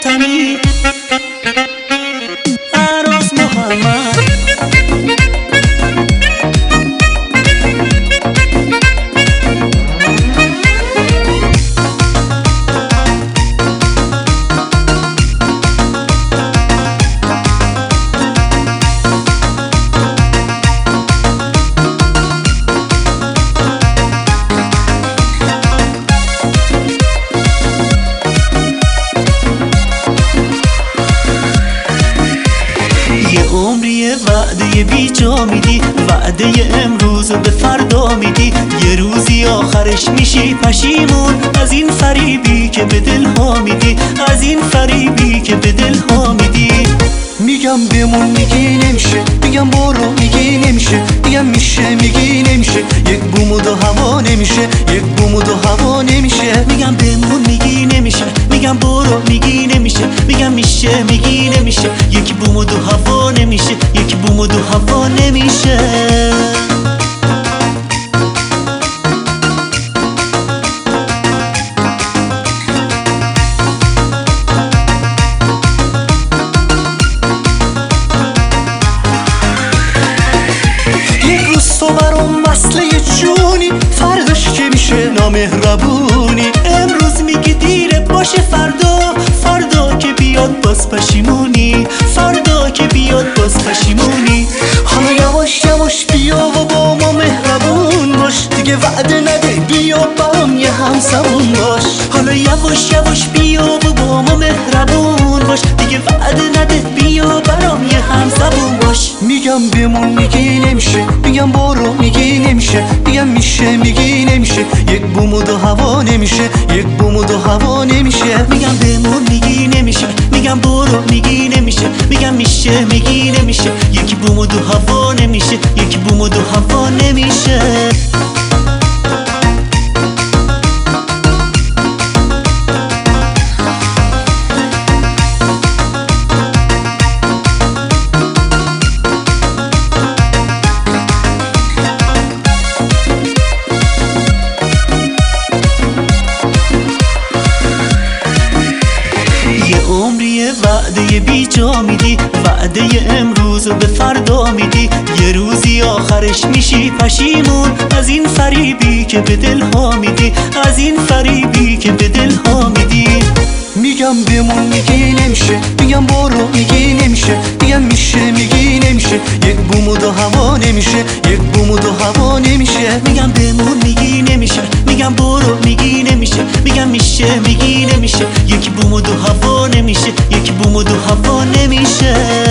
خاتمی عروس محمد. وعده بی جا میدی، وعده امروز به فردا میدی، یه روزی آخرش میشی پشیمون از این فریبی که به دل ها میدی، از این فریبی که به دل ها میدی. میگم بمون میگی نمیشه، میگم برو میگی نمیشه، میگم میشه میگی نمیشه، یک بوم و دو هوا نمیشه، یک بوم و دو هوا نمیشه. میگم بمون میگی نمیشه، میگم برو میگی نمیشه، میگم میشه میگی نمیشه، یک بوم و دو هوا نمیشه، یک بوم و دو هوا نمیشه. تو برام مسئله جونی، فرداش که میشه نامهربونی. امروز میگی دیره باشه، فردا که بیاد باز پشیمونی، فردا که بیاد باز پشیمونی. حالا یواش یواش بیا و با ما مهربون باش، دیگه وعده نده بیا برام یه همسمون باش. حالا یواش یواش بیا و با ما مهربون باش، دیگه وعده نده بیا برام یه همسمون باش. میگم بمون میگی نمیشه، میگم برو میگی نمیشه، میگم میشه میگی نمیشه، یک بوم و دو هوا نمیشه، یک بوم و دو هوا نمیشه. میگم بمون میگی نمیشه، میگم برو میگی نمیشه، میگم میشه میگی نمیشه، یک بوم و دو هوا نمیشه، یک بوم و دو هوا نمیشه. وعده بی جا میدی، وعده امروز به فردا میدی، یه روزی آخرش میشی پشیمون از این فریبی که به دل ها میدی، از این فریبی که به دل ها میدی. میگم بمون میگی نمیشه، میگم برو میگی نمیشه، میگم میشه میگی نمیشه، یک بوم و دو هوا نمیشه، یک بوم و دو هوا نمیشه. میگم بمون میگی نمیشه، میگم برو میگی نمیشه، میگم میشه میگی نمیشه، یک بوم و دو هوا نمیشه، یک بوم و دو هوا نمیشه.